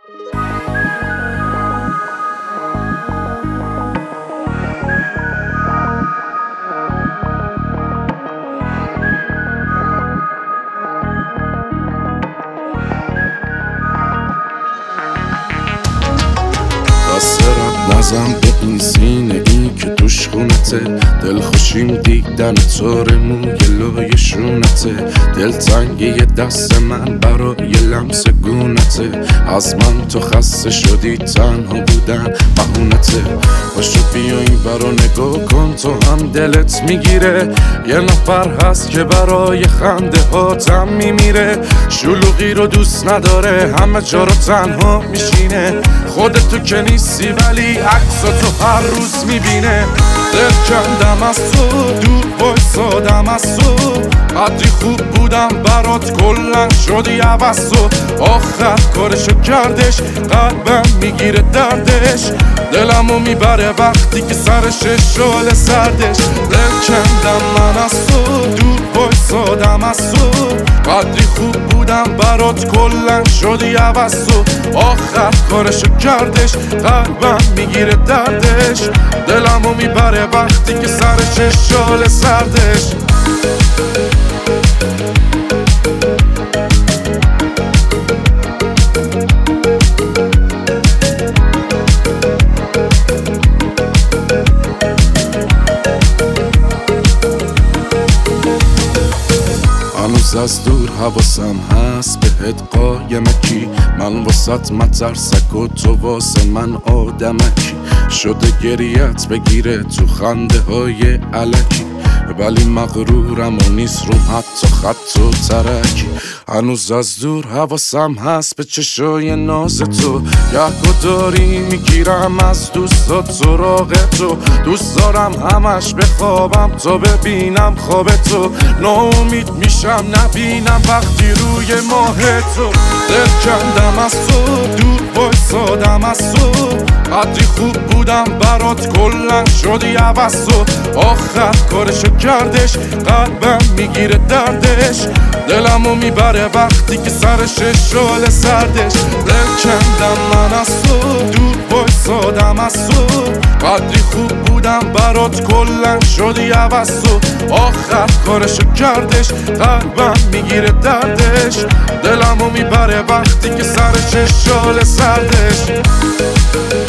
نزن به این سینه این که توش خونته، دل خوشیم دیدن تار موی لای شونته، دل تنگی دست من برای لمس گونته، از من تو خسته شدی تنها بودن بهونته، باشو بیا این برا نگاه کن تو هم دلت میگیره، یه نفر هست که برای خنده هاتم میمیره، شلوغی رو دوست نداره همه جا رو تنها میشینه، خودتو که نیستی ولی عکساتو هر روز میبینه، دل کندم از تو دور وایسادم از تو، قدری خوب بودم برات کلن شدی عوض تو، آخر کارشو کردش قلبم میگیره دردش، دلمو میبره وقتی که سرش شال سردش، دل کندم من از تو دور وایسادم از تو، قدری خوب بودم برات کلن شدی عوض تو، آخر کارشو کردش قلبم میگیره دردش، دلمو میبره وقتی که سرش شال سردش. هنوز از دور حواسم هست بهت قایمکی، من واسط مترسک و تو واسه من آدمکی، شده گریت بگیره تو خنده های علکی، ولی مغرورم و نیست روم حتی خط و ترکی، هنوز از دور حواسم هست به چشای ناز تو، یه داری میگیرم از دوستات سراغ تو، دوست دارم همش بخوابم تا ببینم خواب تو، ناامید میشم نبینم وقتی روی ماه تو، دل کندم از تو دور وایسادم از تو، قدری خوب بودم برات کلن شدی عوض تو، آخر کارشو کردش قلبم میگیره دردش، دلمو میبره وقتی که سرش شال سردش، دل کندم من از تو دور وایسادم از تو، قدری خوب بودم برات کلن شدی عوض تو، آخر کارشو کردش قلبم میگیره دردش، دلمو میبره وقتی که سرش شال سردش.